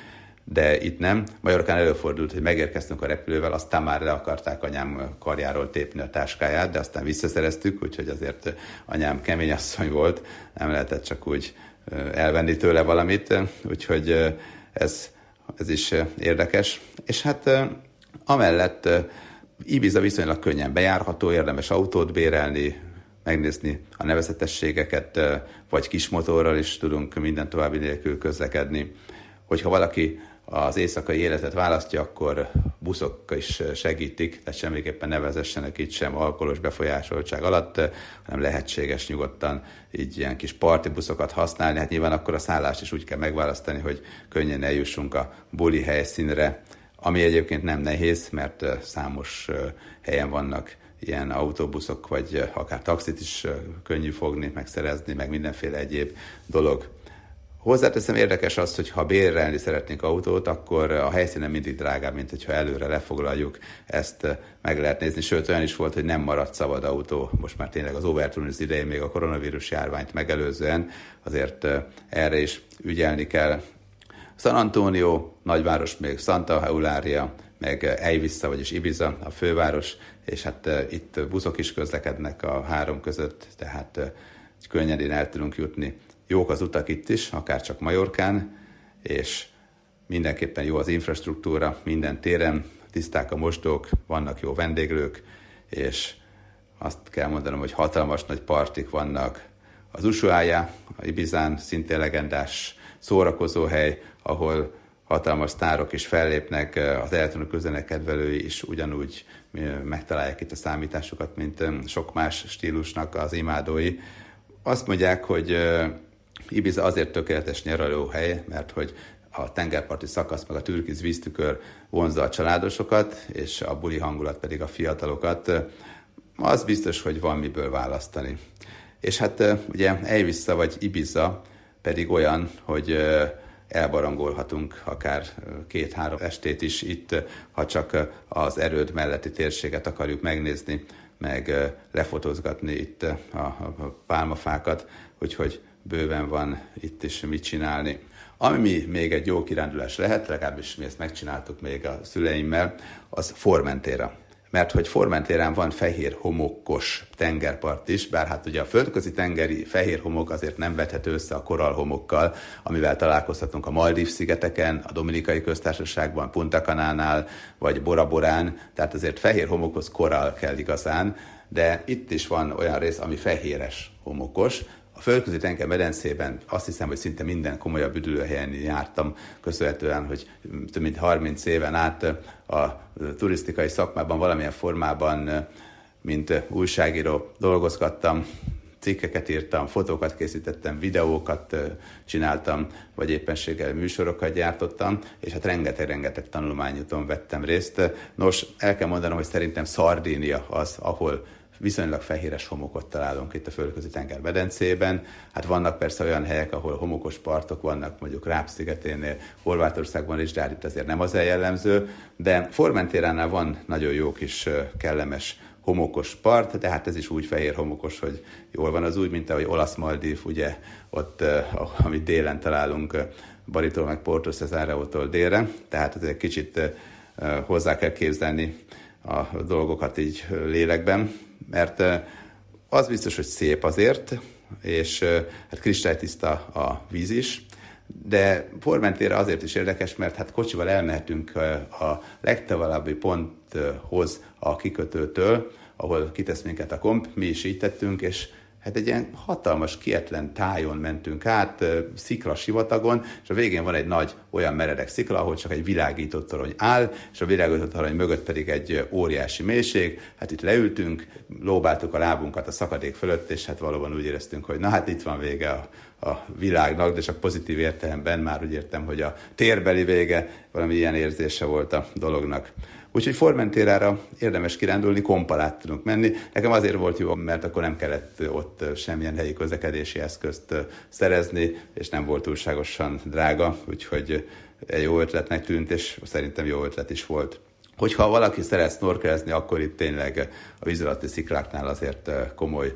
de itt nem. Majorkán előfordult, hogy megérkeztünk a repülővel, aztán már le akarták anyám karjáról tépni a táskáját, de aztán visszaszereztük, úgyhogy azért anyám kemény asszony volt, nem lehetett csak úgy elvenni tőle valamit, úgyhogy ez, ez is érdekes. És hát amellett Ibiza viszonylag könnyen bejárható, érdemes autót bérelni, megnézni a nevezetességeket, vagy kismotorral is tudunk minden további nélkül közlekedni. Hogyha valaki az éjszakai életet választja, akkor buszok is segítik, tehát semmiképpen ne vezessenek itt sem alkoholos befolyásoltság alatt, hanem lehetséges nyugodtan így ilyen kis partibuszokat használni. Hát nyilván akkor a szállást is úgy kell megválasztani, hogy könnyen eljussunk a buli helyszínre, ami egyébként nem nehéz, mert számos helyen vannak ilyen autóbuszok, vagy akár taxit is könnyű fogni, megszerezni, meg mindenféle egyéb dolog. Hozzáteszem, érdekes az, hogy ha bérelni szeretnénk autót, akkor a helyszínen mindig drágább, mint hogyha előre lefoglaljuk, ezt meg lehet nézni. Sőt, olyan is volt, hogy nem maradt szabad autó, most már tényleg az overtourism idején, még a koronavírus járványt megelőzően, azért erre is ügyelni kell. San Antonio, nagyváros, még Santa Eulalia, meg Eivissa, vagyis Ibiza, a főváros, és hát itt buszok is közlekednek a három között, tehát könnyedén el tudunk jutni. Jók az utak itt is, akár csak Majorkán, és mindenképpen jó az infrastruktúra, minden téren, tiszták a mosdók, vannak jó vendéglők, és azt kell mondanom, hogy hatalmas nagy partik vannak. Az Ushuaia, a Ibizán szintén legendás szórakozóhely, ahol hatalmas sztárok is fellépnek, az elektronikus zene kedvelői is ugyanúgy megtalálják itt a számításukat, mint sok más stílusnak az imádói. Azt mondják, hogy Ibiza azért tökéletes nyaralóhely, mert hogy a tengerparti szakasz meg a türkiz víztükör vonzza a családosokat, és a buli hangulat pedig a fiatalokat. Az biztos, hogy van miből választani. És hát ugye Eivissa vagy Ibiza pedig olyan, hogy elbarangolhatunk akár két-három estét is itt, ha csak az erőd melletti térséget akarjuk megnézni, meg lefotózgatni itt a pálmafákat, úgyhogy bőven van itt is mit csinálni. Ami még egy jó kirándulás lehet, legalábbis mi ezt megcsináltuk még a szüleimmel, az Formentera. Mert hogy Formenterán van fehér homokkos tengerpart is, bár hát ugye a földközi tengeri fehér homok azért nem vethető össze a korallhomokkal, amivel találkozhatunk a Maldív-szigeteken, a Dominikai Köztársaságban, Punta Canánál, vagy Bora Borán, tehát azért fehér homokhoz korall kell igazán, de itt is van olyan rész, ami fehéres homokos. A földközi tenger medencében azt hiszem, hogy szinte minden komolyabb üdülőhelyen jártam, köszönhetően, hogy több mint harminc éven át a turisztikai szakmában valamilyen formában, mint újságíró dolgozgattam, cikkeket írtam, fotókat készítettem, videókat csináltam, vagy éppenséggel műsorokat gyártottam, és hát rengeteg-rengeteg tanulmányúton vettem részt. Nos, el kell mondanom, hogy szerintem Szardínia az, ahol viszonylag fehéres homokot találunk itt a földközi tenger medencében. Hát vannak persze olyan helyek, ahol homokos partok vannak, mondjuk Ráp-szigeténél, Horvátországban is, de hát itt azért nem az jellemző. De Formenteránál van nagyon jó kis kellemes homokos part, de hát ez is úgy fehér homokos, hogy jól van, az úgy, mint ahogy Olasz-Maldív, ugye ott, amit délen találunk, Baritól meg Porto Cesareótól délre, tehát ez egy kicsit hozzá kell képzelni a dolgokat így lélekben, mert az biztos, hogy szép azért, és hát kristálytiszta a víz is, de Formentera azért is érdekes, mert hát kocsival elmehetünk a legtávolabbi ponthoz a kikötőtől, ahol kitesz minket a komp, mi is így tettünk, és hát egy ilyen hatalmas, kietlen tájon mentünk át, szikla sivatagon, és a végén van egy nagy olyan meredek szikla, ahol csak egy világított torony áll, és a világított torony mögött pedig egy óriási mélység. Hát itt leültünk, lóbáltuk a lábunkat a szakadék fölött, és hát valóban úgy éreztünk, hogy na hát itt van vége a, a világnak, de csak pozitív értelemben, már úgy értem, hogy a térbeli vége, valami ilyen érzése volt a dolognak. Úgyhogy Formenterára érdemes kirándulni, kompalát tudunk menni. Nekem azért volt jó, mert akkor nem kellett ott semmilyen helyi közlekedési eszközt szerezni, és nem volt túlságosan drága, úgyhogy egy jó ötletnek tűnt, és szerintem jó ötlet is volt. Hogyha valaki szeret snorkelezni, akkor itt tényleg a víz alatti szikláknál azért komoly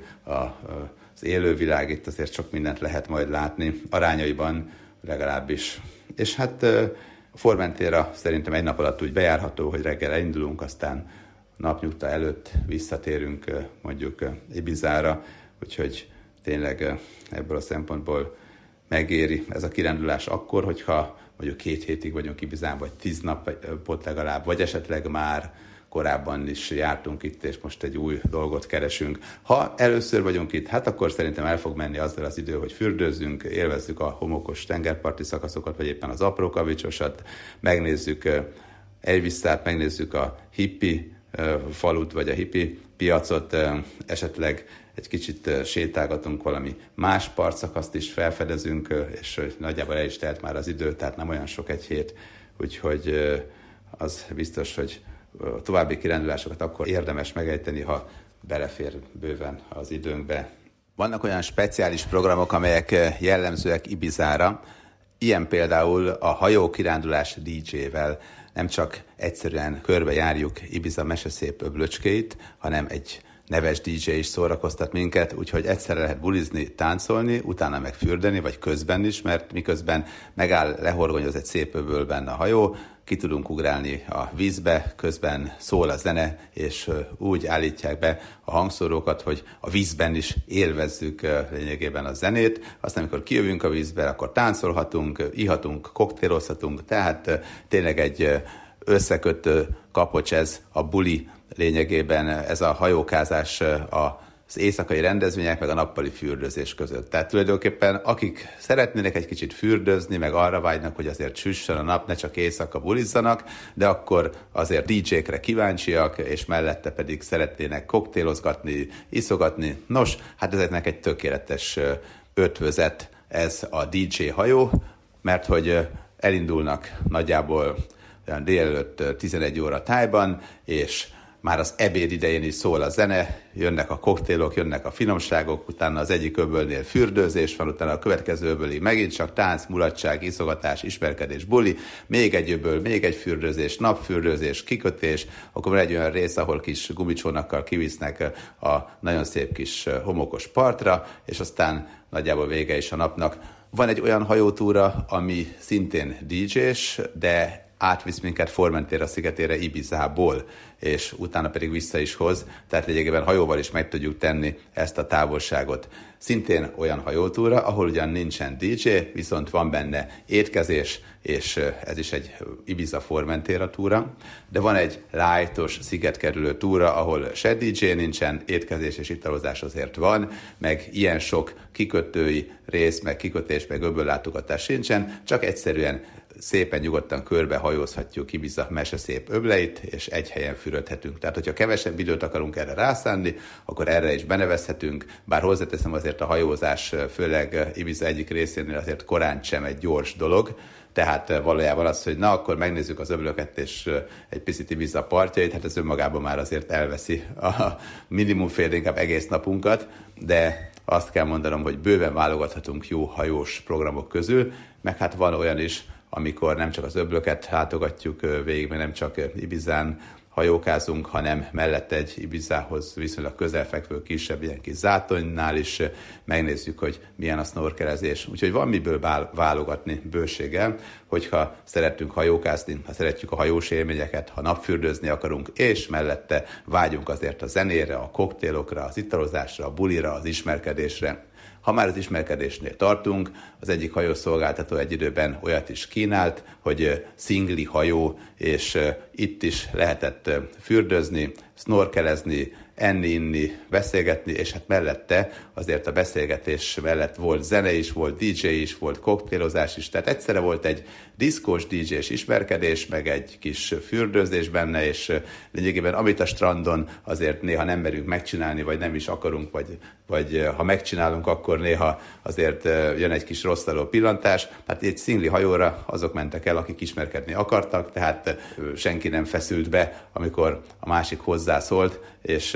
az élővilág, itt azért sok mindent lehet majd látni, arányaiban legalábbis. És hát A Formentera szerintem egy nap alatt úgy bejárható, hogy reggel elindulunk, aztán napnyugta előtt visszatérünk mondjuk Ibizára, úgyhogy tényleg ebből a szempontból megéri ez a kirándulás akkor, hogyha mondjuk két hétig vagyunk Ibizán, vagy tíz napot legalább, vagy esetleg már korábban is jártunk itt, és most egy új dolgot keresünk. Ha először vagyunk itt, hát akkor szerintem el fog menni azzal az idő, hogy fürdőzzünk, élvezzük a homokos tengerparti szakaszokat, vagy éppen az apró kavicsosat, megnézzük Elviszát, megnézzük a hippi falut, vagy a hippi piacot, esetleg egy kicsit sétálgatunk, valami más partszakaszt is felfedezünk, és nagyjából el is telt már az idő, tehát nem olyan sok egy hét, úgyhogy az biztos, hogy a további kirándulásokat akkor érdemes megejteni, ha belefér bőven az időnkbe. Vannak olyan speciális programok, amelyek jellemzőek Ibizára, ilyen például a hajó kirándulás dé dzsével. Nem csak egyszerűen körbejárjuk Ibiza meseszép öblöcskéit, hanem egy neves dé dzsé is szórakoztat minket, úgyhogy egyszerre lehet bulizni, táncolni, utána meg fürdeni, vagy közben is, mert miközben megáll, lehorgonyoz egy szép öbölben a hajó, ki tudunk ugrálni a vízbe, közben szól a zene, és úgy állítják be a hangszórókat, hogy a vízben is élvezzük lényegében a zenét. Aztán, amikor kijövünk a vízbe, akkor táncolhatunk, ihatunk, koktélozhatunk, tehát tényleg egy összekötő kapocs ez a buli lényegében, ez a hajókázás a az éjszakai rendezvények meg a nappali fürdőzés között. Tehát tulajdonképpen akik szeretnének egy kicsit fürdőzni, meg arra vágynak, hogy azért süssön a nap, ne csak éjszaka bulizzanak, de akkor azért dé dzsékre kíváncsiak, és mellette pedig szeretnének koktélozgatni, iszogatni. Nos, hát ezeknek egy tökéletes ötvözet ez a dé dzsé hajó, mert hogy elindulnak nagyjából délelőtt tizenegy óra tájban, és már az ebéd idején is szól a zene, jönnek a koktélok, jönnek a finomságok, utána az egyik öbölnél fürdőzés van, utána a következő öbölig megint csak tánc, mulatság, iszogatás, ismerkedés, buli, még egy öböl, még egy fürdőzés, napfürdőzés, kikötés, akkor van egy olyan rész, ahol kis gumicsónakkal kivisznek a nagyon szép kis homokos partra, és aztán nagyjából vége is a napnak. Van egy olyan hajótúra, ami szintén dé dzsés, de átvisz minket Formentera szigetére Ibizából, és utána pedig vissza is hoz, tehát lényegében hajóval is meg tudjuk tenni ezt a távolságot. Szintén olyan hajótúra, ahol ugyan nincsen dé dzsé, viszont van benne étkezés, és ez is egy Ibiza Formentera túra, de van egy lightos szigetkerülő túra, ahol se dé dzsé nincsen, étkezés és italozás azért van, meg ilyen sok kikötői rész, meg kikötés, meg öböllátogatás sincsen, csak egyszerűen szépen nyugodtan körbe hajózhatjuk Ibiza meseszép öbleit, és egy helyen fürödhetünk. Tehát, hogyha kevesebb időt akarunk erre rászánni, akkor erre is benevezhetünk, bár hozzáteszem azért a hajózás, főleg Ibiza egyik részénél azért korán sem egy gyors dolog, tehát valójában az, hogy na, akkor megnézzük az öblöket és egy picit Ibiza partjait, hát ez önmagában már azért elveszi a minimum fél, inkább egész napunkat, de azt kell mondanom, hogy bőven válogathatunk jó hajós programok közül, meg hát van olyan is, amikor nem csak az öblöket látogatjuk végig, mert nem csak Ibizán hajókázunk, hanem mellette egy Ibizához viszonylag közelfekvő kisebb ilyen kis zátonynál is megnézzük, hogy milyen a snorkelezés. Úgyhogy van miből válogatni bőséggel, hogyha szeretünk hajókázni, ha szeretjük a hajós élményeket, ha napfürdőzni akarunk, és mellette vágyunk azért a zenére, a koktélokra, az italozásra, a bulira, az ismerkedésre. Ha már az ismerkedésnél tartunk, az egyik hajószolgáltató egy időben olyat is kínált, hogy szingli hajó, és itt is lehetett fürdőzni, snorkelezni, enni, inni, beszélgetni, és hát mellette azért a beszélgetés mellett volt zene is, volt dé dzsé is, volt koktélozás is, tehát egyszerre volt egy diszkós dé dzsés ismerkedés, meg egy kis fürdőzés benne, és lényegében amit a strandon azért néha nem merünk megcsinálni, vagy nem is akarunk, vagy, vagy ha megcsinálunk, akkor néha azért jön egy kis rosszaló pillantás. Hát egy szingli hajóra azok mentek el, akik ismerkedni akartak, tehát senki nem feszült be, amikor a másik hozzászólt, és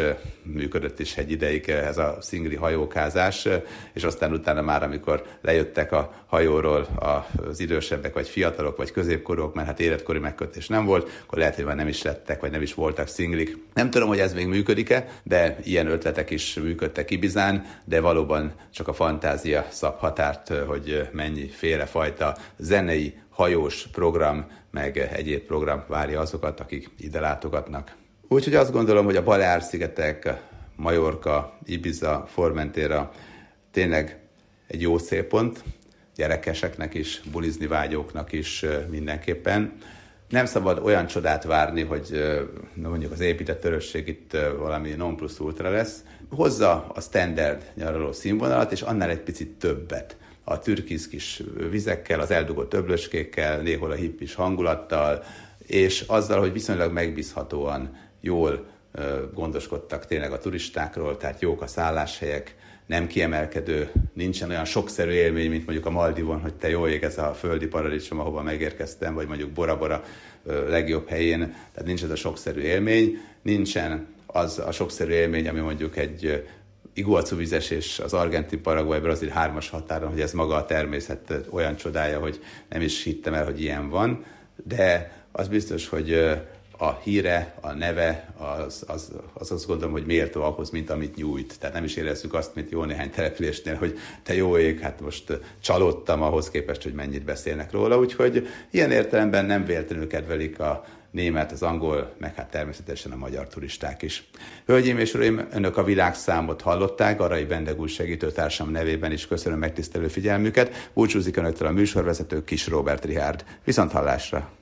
működött is egy ideig ez a szingli hajókázás, és aztán utána már, amikor lejöttek a hajóról az idősebbek, vagy fiatalok, vagy középkorúak, mert hát életkori megkötés nem volt, akkor lehet, hogy már nem is lettek, vagy nem is voltak szinglik. Nem tudom, hogy ez még működik-e, de ilyen ötletek is működtek Ibizán, de valóban csak a fantázia szab határt, hogy mennyi félefajta zenei, hajós program, meg egyéb program várja azokat, akik ide látogatnak. Úgyhogy azt gondolom, hogy a Baleár-szigetek, Majorka, Ibiza, Formentera tényleg egy jó célpont, gyerekeseknek is, bulizni vágyóknak is mindenképpen. Nem szabad olyan csodát várni, hogy mondjuk az épített örökség itt valami non plus ultra lesz. Hozza a standard nyaraló színvonalat, és annál egy picit többet. A türkisz kis vizekkel, az eldugott öblöskékkel, néhol a hippis hangulattal, és azzal, hogy viszonylag megbízhatóan jól gondoskodtak tényleg a turistákról, tehát jók a szálláshelyek, nem kiemelkedő, nincsen olyan sokszerű élmény, mint mondjuk a Maldivon, hogy te jó ég, ez a földi paradicsom, ahova megérkeztem, vagy mondjuk Bora Bora legjobb helyén, tehát nincs ez a sokszerű élmény, nincsen az a sokszerű élmény, ami mondjuk egy Iguacu vizes és az argentin Paraguay-Brazil hármas határon, hogy ez maga a természet olyan csodája, hogy nem is hittem el, hogy ilyen van, de az biztos, hogy a híre, a neve, az, az, az azt gondolom, hogy méltó ahhoz, mint amit nyújt. Tehát nem is érezzük azt, mint jó néhány településnél, hogy te jó ég, hát most csalódtam ahhoz képest, hogy mennyit beszélnek róla. Úgyhogy ilyen értelemben nem véletlenül kedvelik a német, az angol, meg hát természetesen a magyar turisták is. Hölgyeim és uraim, önök a világszámot hallották, Arai Bendegúj segítőtársam nevében is köszönöm megtisztelő figyelmüket. Búcsúzik önöktől a műsorvezető Kis Róbert Richárd. Viszont hallásra!